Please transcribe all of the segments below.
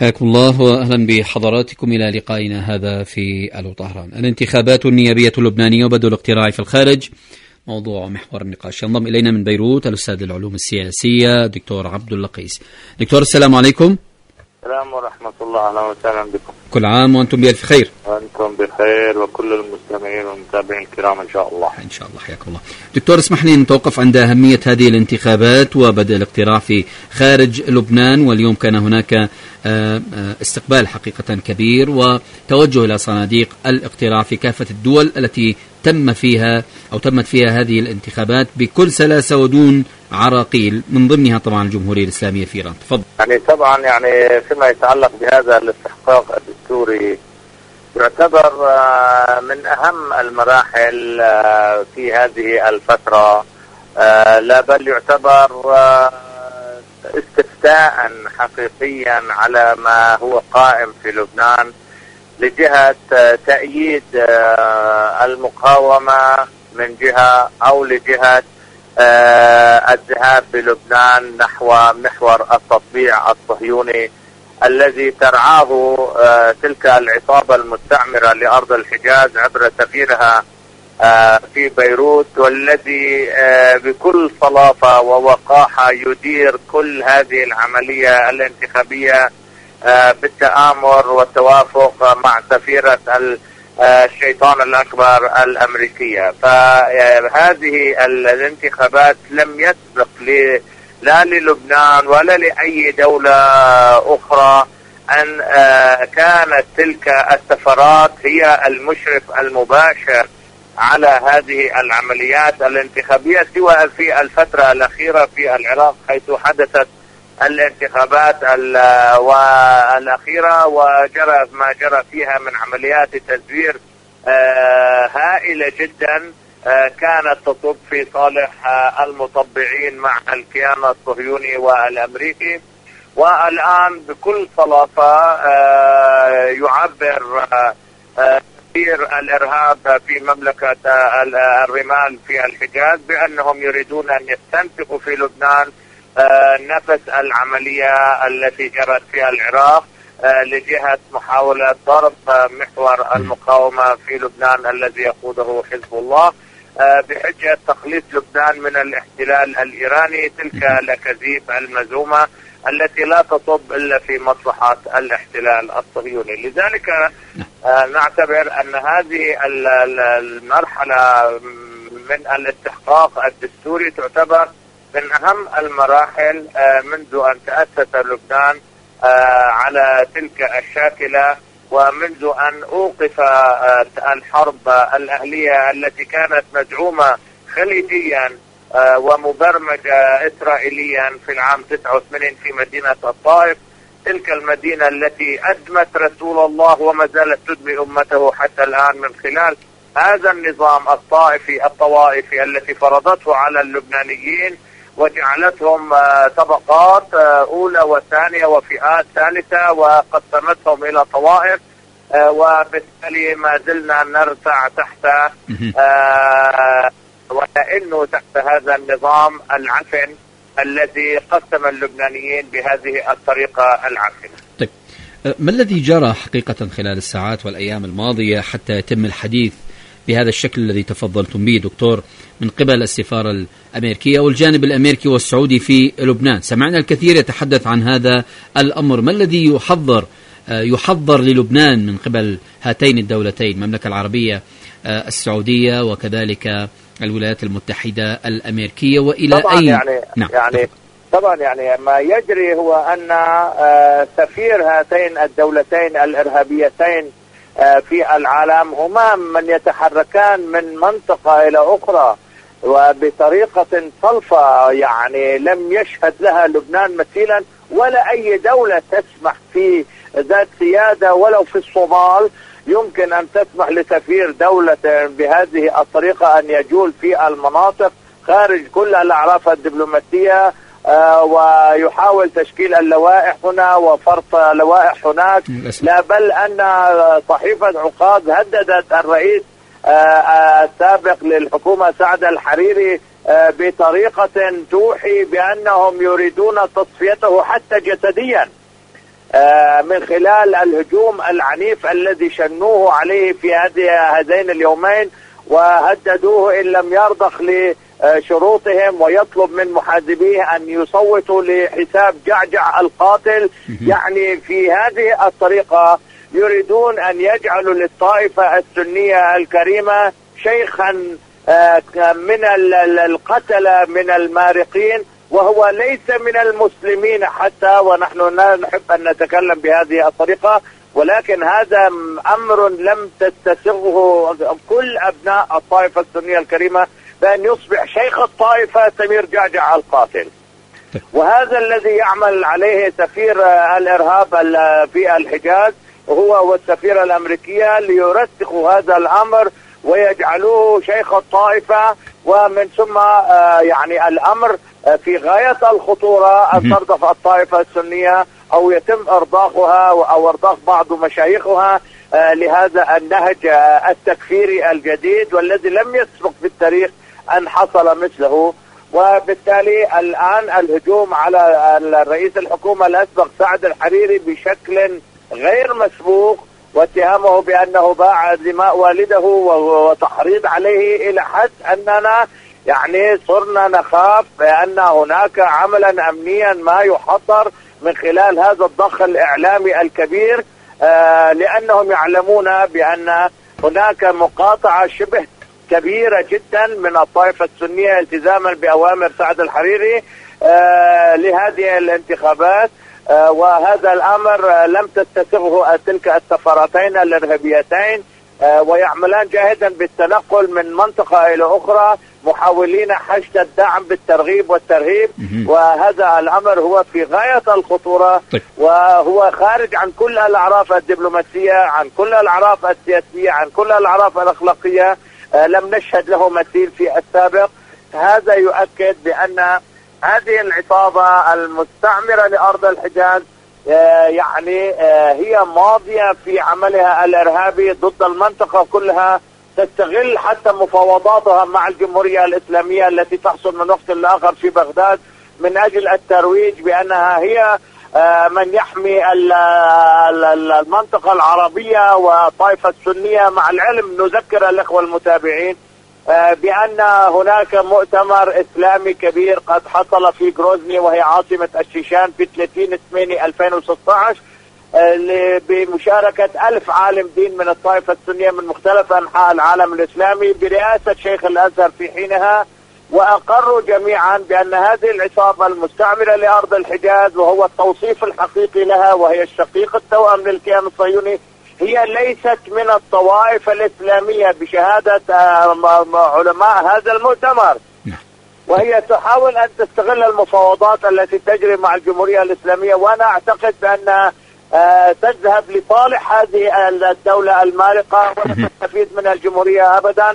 حياكم الله وأهلا بحضراتكم إلى لقائنا هذا في ألو طهران. الانتخابات النيابية اللبنانية وبدء الاقتراع في الخارج موضوع محور النقاش. ينضم إلينا من بيروت الأستاذ العلوم السياسية دكتور عبد اللقيس. دكتور السلام عليكم. السلام ورحمة الله، أهلا وسهلا بكم. كل عام وأنتم بألف خير. وأنتم بخير وكل المستمعين والمتابعين الكرام إن شاء الله. إن شاء الله، حياكم الله. دكتور اسمح لي نتوقف عند أهمية هذه الانتخابات وبدء الاقتراع في خارج لبنان، واليوم كان هناك استقبال حقيقة كبير وتوجه إلى صناديق الاقتراع في كافة الدول التي تمت فيها هذه الانتخابات بكل سلاسة ودون عراقيل، من ضمنها طبعا الجمهورية الإسلامية في إيران. تفضل. طبعا فيما يتعلق بهذا الاستحقاق الدستوري يعتبر من أهم المراحل في هذه الفترة، لا بل يعتبر استفتاء حقيقيا على ما هو قائم في لبنان لجهة تأييد المقاومة من جهة أو لجهة الذهاب بلبنان نحو محور التطبيع الصهيوني الذي ترعاه تلك العصابة المستعمرة لأرض الحجاز عبر سفيرها في بيروت، والذي بكل صلافة ووقاحة يدير كل هذه العملية الانتخابية بالتآمر والتوافق مع سفيرة الشيطان الأكبر الأمريكية. فهذه الانتخابات لم يسبق لا للبنان ولا لأي دولة أخرى أن كانت تلك السفارات هي المشرف المباشر على هذه العمليات الانتخابية، سواء في الفترة الأخيرة في العراق حيث حدثت الانتخابات الأخيرة وجرى ما جرى فيها من عمليات تزوير هائلة جدا كانت تصب في صالح المطبعين مع الكيان الصهيوني والأمريكي. والآن بكل صلافة يعبر تأثير الإرهاب في مملكة الرمال في الحجاز بأنهم يريدون أن يستنفقوا في لبنان نفس العملية التي جرت في العراق لجهة محاولة ضرب محور المقاومة في لبنان الذي يقوده حزب الله بحجة تخليص لبنان من الاحتلال الإيراني، تلك الأكاذيب المزعومة التي لا تصب إلا في مصلحة الاحتلال الصهيوني. لذلك نعتبر أن هذه المرحلة من الاستحقاق الدستوري تعتبر من أهم المراحل منذ أن تأسس لبنان على تلك الشاكلة، ومنذ أن أوقف الحرب الأهلية التي كانت مدعومة خليجيا ومبرمجة إسرائيليا في العام 89 في مدينة الطائف، تلك المدينة التي أدمت رسول الله وما زالت تدمي أمته حتى الآن من خلال هذا النظام الطوائفي التي فرضته على اللبنانيين وجعلتهم طبقات أولى وثانية وفئات ثالثة وقسمتهم إلى طوائف، وبالتالي ما زلنا نرتع تحت ولأنه تحت هذا النظام العفن الذي قسم اللبنانيين بهذه الطريقة العفنة. طيب، ما الذي جرى حقيقة خلال الساعات والأيام الماضية حتى يتم الحديث بهذا الشكل الذي تفضلتم به دكتور من قبل السفارة الأمريكية والجانب الأمريكي والسعودي في لبنان؟ سمعنا الكثير يتحدث عن هذا الأمر. ما الذي يحضر للبنان من قبل هاتين الدولتين، المملكة العربية السعودية وكذلك الولايات المتحدة الأمريكية، وإلى طبعا أي طبعا ما يجري هو أن سفير هاتين الدولتين الإرهابيتين في العالم هما من يتحركان من منطقة إلى أخرى وبطريقة صلفة، لم يشهد لها لبنان مثيلا ولا أي دولة تسمح في ذات سيادة. ولو في الصومال يمكن أن تسمح لسفير دولة بهذه الطريقة أن يجول في المناطق خارج كل الأعراف الدبلوماسية ويحاول تشكيل اللوائح هنا وفرض لوائح هناك. لا بل أن صحيفة عقاد هددت الرئيس السابق للحكومة سعد الحريري بطريقة توحي بأنهم يريدون تصفيته حتى جسديا من خلال الهجوم العنيف الذي شنوه عليه في هذين اليومين، وهددوه إن لم يرضخ لشروطهم ويطلب من محاسبيه أن يصوتوا لحساب جعجع القاتل. يعني في هذه الطريقة يريدون أن يجعلوا للطائفة السنية الكريمة شيخا من القتلة من المارقين، وهو ليس من المسلمين حتى، ونحن نحب أن نتكلم بهذه الطريقة، ولكن هذا أمر لم تستسغه كل أبناء الطائفة السنية الكريمة، بأن يصبح شيخ الطائفة سمير جعجع القاتل. وهذا الذي يعمل عليه سفير الإرهاب في الحجاز هو والسفيرة الأمريكية ليرسخوا هذا الأمر ويجعلوه شيخ الطائفة، ومن ثم يعني الأمر في غاية الخطورة أن ترضخ الطائفة السنية أو يتم إرضاخها أو إرضاخ بعض مشايخها لهذا النهج التكفيري الجديد والذي لم يسبق في التاريخ أن حصل مثله. وبالتالي الآن الهجوم على الرئيس الحكومة الأسبق سعد الحريري بشكل غير مسبوق، واتهامه بأنه باع دماء والده وتحريض عليه إلى حد أننا يعني صرنا نخاف بأن هناك عملا أمنيا ما يحضر من خلال هذا الضخ الإعلامي الكبير، لأنهم يعلمون بأن هناك مقاطعة شبه كبيرة جدا من الطائفة السنية التزاما بأوامر سعد الحريري لهذه الانتخابات. وهذا الأمر لم تستسغه تلك السفارتين الإرهابيتين، ويعملان جاهدا بالتنقل من منطقة إلى أخرى محاولين حشد الدعم بالترغيب والترهيب، وهذا الأمر هو في غاية الخطورة، وهو خارج عن كل الأعراف الدبلوماسية، عن كل الأعراف السياسية، عن كل الأعراف الأخلاقية. لم نشهد له مثيل في السابق. هذا يؤكد بأن هذه العصابة المستعمرة لأرض الحجاز يعني هي ماضية في عملها الإرهابي ضد المنطقة كلها، تستغل حتى مفاوضاتها مع الجمهورية الإسلامية التي تحصل من وقت لآخر في بغداد من أجل الترويج بأنها هي من يحمي المنطقة العربية والطائفة السنية، مع العلم نذكر الأخوة المتابعين بأن هناك مؤتمر إسلامي كبير قد حصل في غروزني وهي عاصمة الشيشان في 30/8/2016 بمشاركة 1000 عالم دين من الطائفة السنية من مختلف أنحاء العالم الإسلامي برئاسة شيخ الأزهر في حينها، وأقروا جميعا بأن هذه العصابة المستعمرة لأرض الحجاز، وهو التوصيف الحقيقي لها وهي الشقيق التوأم للكيان الصهيوني، هي ليست من الطوائف الإسلامية بشهادة علماء هذا المؤتمر، وهي تحاول أن تستغل المفاوضات التي تجري مع الجمهورية الإسلامية. وأنا أعتقد بأن تذهب لصالح هذه الدولة المارقة ولا تستفيد من الجمهورية أبدا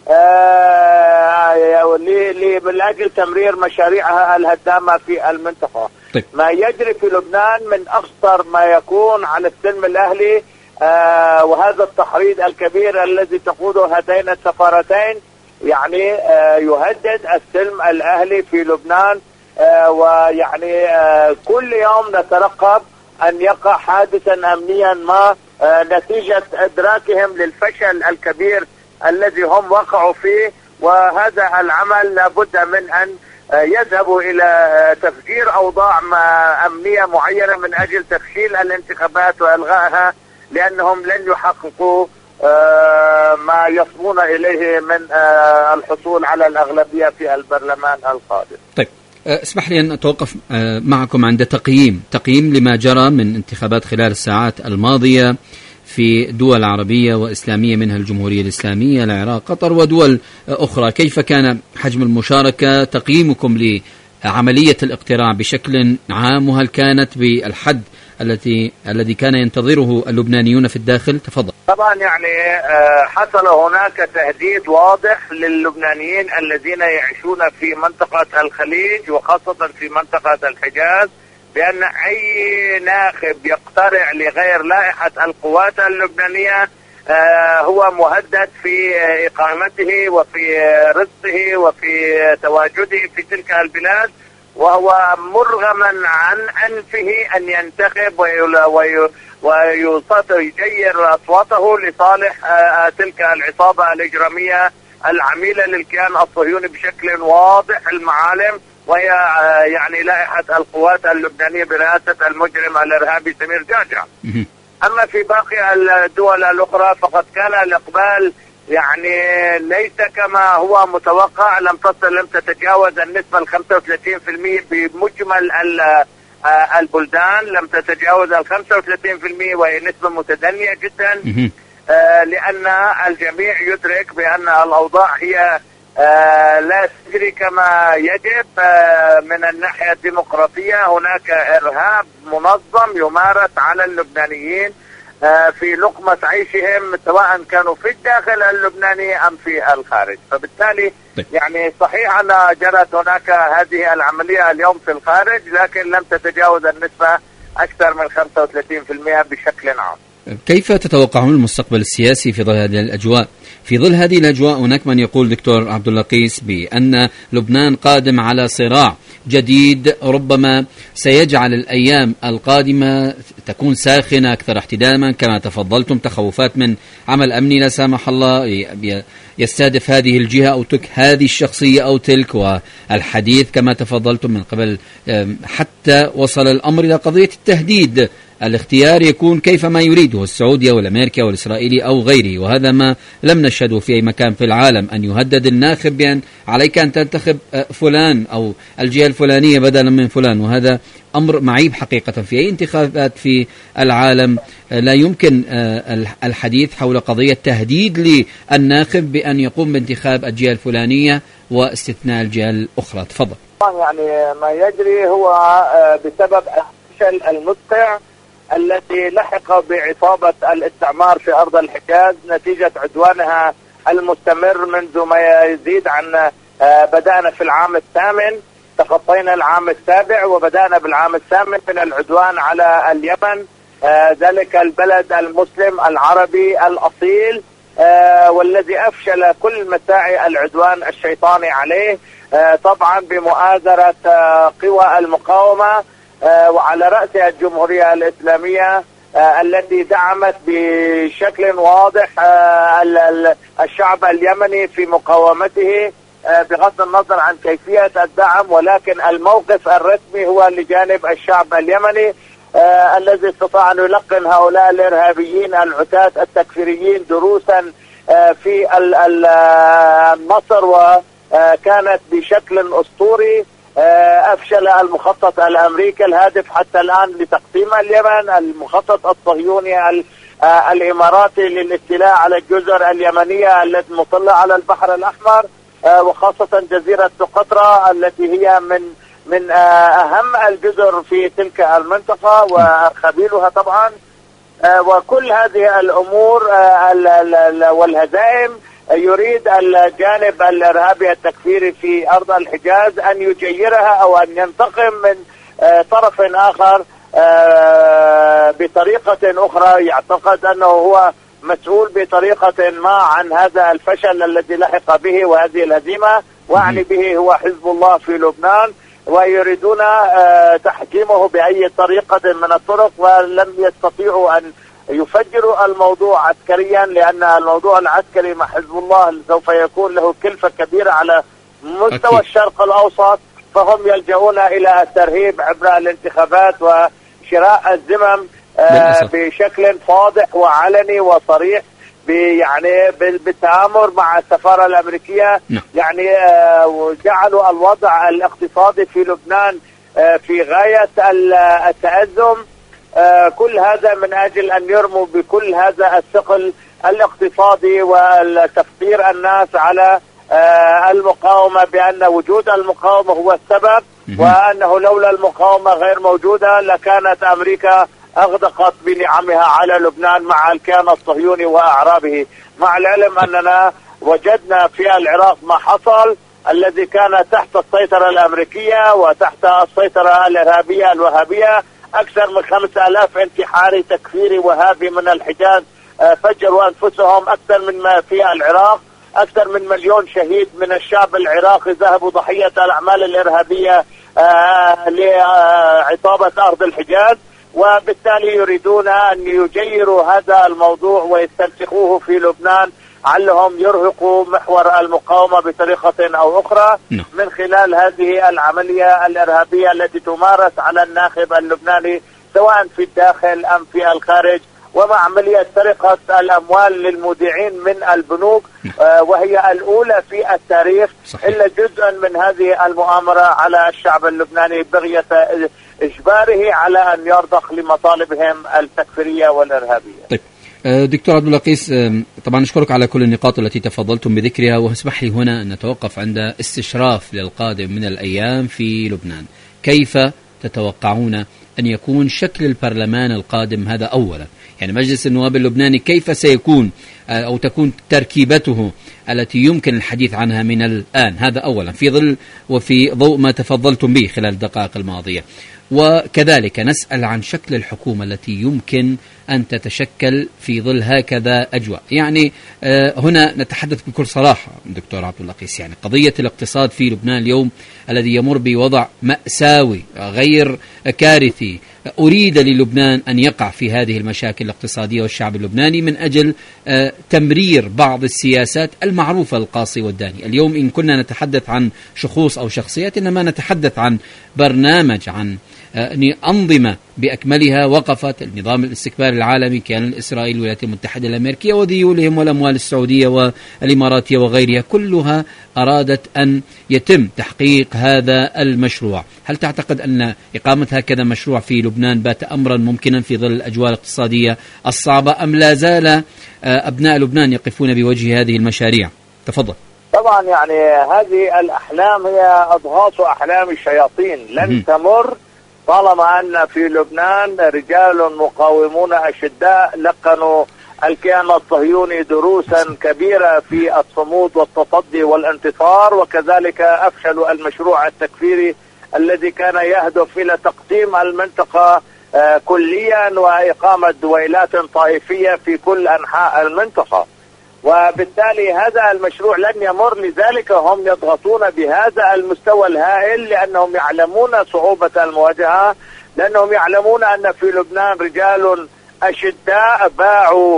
من أجل تمرير مشاريعها الهدامة في المنطقة. ما يجري في لبنان من أخطر ما يكون على السلم الأهلي، وهذا التحريض الكبير الذي تقوده هاتين السفارتين يعني يهدد السلم الأهلي في لبنان. ويعني كل يوم نترقب أن يقع حادثا أمنيا ما نتيجة إدراكهم للفشل الكبير الذي هم وقعوا فيه، وهذا العمل لابد من أن يذهبوا إلى تفجير أوضاع أمنية معينة من أجل تفشيل الانتخابات وإلغائها، لأنهم لن يحققوا ما يصبون إليه من الحصول على الأغلبية في البرلمان القادم. طيب اسمح لي أن أتوقف معكم عند تقييم لما جرى من انتخابات خلال الساعات الماضية في دول عربية وإسلامية منها الجمهورية الإسلامية، العراق، قطر ودول أخرى. كيف كان حجم المشاركة؟ تقييمكم لعملية الاقتراع بشكل عام، وهل كانت بالحد الذي كان ينتظره اللبنانيون في الداخل؟ تفضل. طبعا يعني حصل هناك تهديد واضح للبنانيين الذين يعيشون في منطقة الخليج وخاصة في منطقة الحجاز بأن أي ناخب يقترع لغير لائحة القوات اللبنانية هو مهدد في إقامته وفي رزقه وفي تواجده في تلك البلاد، وهو مرغما عن أنفه أن ينتخب ويجير أصواته لصالح تلك العصابة الإجرامية العميلة للكيان الصهيوني بشكل واضح المعالم، وهي يعني لائحة القوات اللبنانية برئاسة المجرم الإرهابي سمير جعجع. أما في باقي الدول الأخرى فقد كان الإقبال يعني ليس كما هو متوقع، لم تتجاوز النسبة 35% بمجمل البلدان، لم تتجاوز 35%، وهي نسبة متدنية جدا، لأن الجميع يدرك بأن الأوضاع هي لا تجري كما يجب. من الناحية الديمقراطية هناك إرهاب منظم يمارس على اللبنانيين في لقمة عيشهم، سواء كانوا في الداخل اللبناني أم في الخارج. فبالتالي يعني صحيح أن جرت هناك هذه العملية اليوم في الخارج، لكن لم تتجاوز النسبة أكثر من 35% بشكل عام. كيف تتوقعون المستقبل السياسي في ظل هذه الأجواء؟ في ظل هذه الأجواء هناك من يقول دكتور عبد الله قيس بأن لبنان قادم على صراع جديد ربما سيجعل الأيام القادمة تكون ساخنة أكثر احتداما، كما تفضلتم تخوفات من عمل أمني لا سامح الله يستهدف هذه الجهة أو تلك هذه الشخصية أو تلك، والحديث كما تفضلتم من قبل حتى وصل الأمر إلى قضية التهديد. الاختيار يكون كيفما يريده السعودي أو الأمريكي أو الإسرائيلي أو غيره، وهذا ما لم نشهده في أي مكان في العالم، أن يهدد الناخب بأن عليك أن تنتخب فلان أو الجهة الفلانية بدلا من فلان، وهذا أمر معيب حقيقة. في أي انتخابات في العالم لا يمكن الحديث حول قضية تهديد للناخب بأن يقوم بانتخاب الجهة الفلانية واستثناء الجهة الأخرى. تفضل. يعني ما يجري هو بسبب الفشل المدقع الذي لحق بعصابة الاستعمار في أرض الحجاز نتيجة عدوانها المستمر منذ ما يزيد عن بدأنا في العام الثامن، تخطينا العام السابع وبدأنا بالعام الثامن من العدوان على اليمن، ذلك البلد المسلم العربي الأصيل والذي أفشل كل مساعي العدوان الشيطاني عليه، طبعا بمؤازرة قوى المقاومة وعلى رأسها الجمهورية الإسلامية التي دعمت بشكل واضح الشعب اليمني في مقاومته بغض النظر عن كيفية الدعم، ولكن الموقف الرسمي هو لجانب الشعب اليمني الذي استطاع أن يلقن هؤلاء الإرهابيين العتاة التكفيريين دروسا في مصر، وكانت بشكل أسطوري. أفشل المخطط الأمريكي الهادف حتى الآن لتقسيم اليمن، المخطط الصهيوني الإماراتي للاستيلاء على الجزر اليمنية التي مطلة على البحر الأحمر، وخاصة جزيرة سقطرى التي هي من أهم الجزر في تلك المنطقة وخبيلها طبعا. وكل هذه الأمور والهزائم يريد الجانب الإرهابي التكفيري في أرض الحجاز أن يجيرها أو أن ينتقم من طرف آخر بطريقة أخرى، يعتقد أنه هو مسؤول بطريقة ما عن هذا الفشل الذي لحق به وهذه الهزيمة، وأعني به هو حزب الله في لبنان، ويريدون تحكيمه بأي طريقة من الطرق، ولم يستطيعوا أن يفجروا الموضوع عسكريا، لأن الموضوع العسكري مع حزب الله سوف يكون له كلفة كبيرة على مستوى الشرق الأوسط، فهم يلجؤون إلى الترهيب عبر الانتخابات وشراء الذمم بشكل واضح وعلني وصريح، يعني بالتآمر مع السفارة الأمريكية. يعني جعلوا الوضع الاقتصادي في لبنان في غاية التأزم، كل هذا من أجل أن يرموا بكل هذا الثقل الاقتصادي والتفطير الناس على المقاومة، بأن وجود المقاومة هو السبب، وأنه لولا المقاومة غير موجودة لكانت أمريكا أغدقت بنعمها على لبنان مع الكيان الصهيوني وأعرابه، مع العلم أننا وجدنا في العراق ما حصل الذي كان تحت السيطرة الأمريكية وتحت السيطرة الإرهابية الوهابية. أكثر من 5000 انتحاري تكفيري وهابي من الحجاز فجروا أنفسهم، أكثر من ما في العراق، أكثر من 1,000,000 شهيد من الشعب العراقي ذهبوا ضحية الأعمال الإرهابية لعصابة أرض الحجاز، وبالتالي يريدون أن يجيروا هذا الموضوع ويستنسخوه في لبنان، علهم يرهقوا محور المقاومة بطريقة أو أخرى من خلال هذه العملية الإرهابية التي تمارس على الناخب اللبناني سواء في الداخل أم في الخارج، ومع عملية سرقة الأموال للمودعين من البنوك، وهي الأولى في التاريخ. إلا جزء من هذه المؤامرة على الشعب اللبناني بغية إجباره على أن يرضخ لمطالبهم التكفيرية والإرهابية. طيب دكتور عبد اللقيس، طبعا نشكرك على كل النقاط التي تفضلتم بذكرها، واسمح لي هنا أن نتوقف عند استشراف للقادم من الأيام في لبنان. كيف تتوقعون أن يكون شكل البرلمان القادم؟ هذا أولا، يعني مجلس النواب اللبناني كيف سيكون أو تكون تركيبته التي يمكن الحديث عنها من الآن؟ هذا أولا في ظل وفي ضوء ما تفضلتم به خلال الدقائق الماضية. وكذلك نسأل عن شكل الحكومة التي يمكن أن تتشكل في ظل هكذا أجواء. يعني هنا نتحدث بكل صراحة دكتور عبد اللقيس، يعني قضية الاقتصاد في لبنان اليوم الذي يمر بوضع مأساوي غير كارثي، أريد للبنان أن يقع في هذه المشاكل الاقتصادية والشعب اللبناني من أجل تمرير بعض السياسات المعروفة القاصي والداني. اليوم إن كنا نتحدث عن شخوص أو شخصيات، إنما نتحدث عن برنامج، عن أنظمة بأكملها وقفت النظام الاستكباري العالمي، كان الإسرائيلي الولايات المتحدة الأمريكية وذيولهم والأموال السعودية والإماراتية وغيرها، كلها أرادت أن يتم تحقيق هذا المشروع. هل تعتقد أن إقامة هكذا مشروع في لبنان بات أمرا ممكنا في ظل الأجواء الاقتصادية الصعبة، أم لا زال أبناء لبنان يقفون بوجه هذه المشاريع؟ تفضل. طبعا يعني هذه الأحلام هي أضغاث أحلام الشياطين، لن تمر طالما أن في لبنان رجال مقاومون أشداء لقنوا الكيان الصهيوني دروسا كبيرة في الصمود والتصدي والانتصار، وكذلك أفشلوا المشروع التكفيري الذي كان يهدف إلى تقسيم المنطقة كليا وإقامة دويلات طائفية في كل أنحاء المنطقة، وبالتالي هذا المشروع لن يمر. لذلك هم يضغطون بهذا المستوى الهائل، لأنهم يعلمون صعوبة المواجهة، لأنهم يعلمون أن في لبنان رجال أشداء باعوا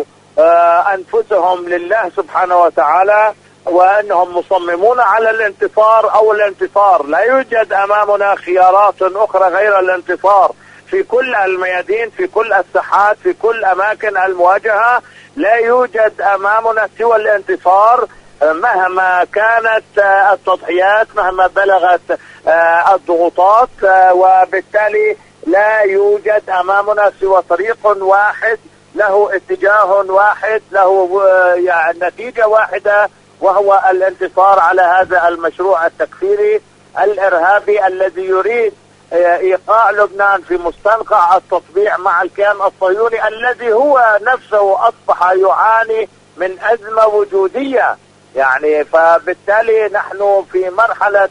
أنفسهم لله سبحانه وتعالى، وأنهم مصممون على الانتصار أو الانتصار. لا يوجد أمامنا خيارات أخرى غير الانتصار في كل الميادين، في كل الساحات، في كل أماكن المواجهة. لا يوجد أمامنا سوى الانتصار مهما كانت التضحيات، مهما بلغت الضغوطات، وبالتالي لا يوجد أمامنا سوى طريق واحد له اتجاه واحد له يعني نتيجة واحدة، وهو الانتصار على هذا المشروع التكفيري الإرهابي الذي يريد إيقاع لبنان في مستنقع التطبيع مع الكيان الصهيوني الذي هو نفسه أصبح يعاني من أزمة وجودية. يعني فبالتالي نحن في مرحلة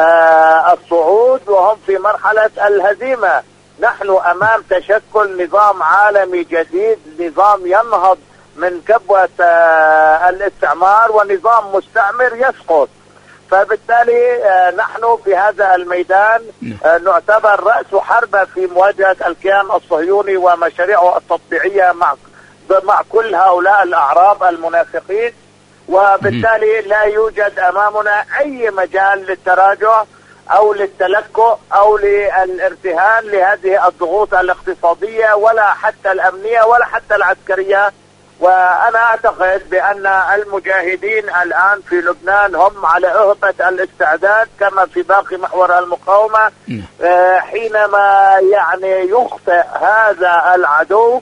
الصعود وهم في مرحلة الهزيمة. نحن أمام تشكل نظام عالمي جديد، نظام ينهض من كبوة الاستعمار، ونظام مستعمر يسقط. فبالتالي نحن في هذا الميدان نعتبر رأس حربة في مواجهة الكيان الصهيوني ومشاريعه التطبيعية مع كل هؤلاء الأعراب المنافقين، وبالتالي لا يوجد أمامنا أي مجال للتراجع أو للتلكؤ أو للارتهان لهذه الضغوط الاقتصادية ولا حتى الأمنية ولا حتى العسكرية. وأنا أعتقد بأن المجاهدين الآن في لبنان هم على أهبة الاستعداد كما في باقي محور المقاومة، حينما يعني يخطئ هذا العدو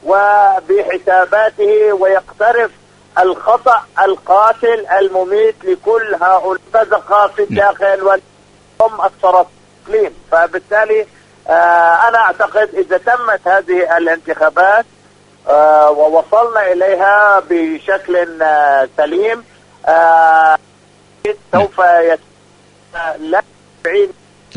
وبحساباته ويقترف الخطأ القاتل المميت لكل هؤلاء البزقة في الداخل وهم السلاطين. فبالتالي أنا أعتقد إذا تمت هذه الانتخابات ووصلنا إليها بشكل سليم سوف لا بعيد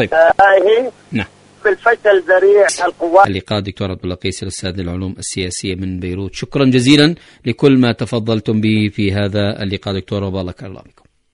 بالفشل ذريع القوات. اللقاء دكتور عبد اللقيس الأستاذ للعلوم السياسية من بيروت، شكرا جزيلا لكل ما تفضلتم به في هذا اللقاء دكتور، وبارك الله بكم.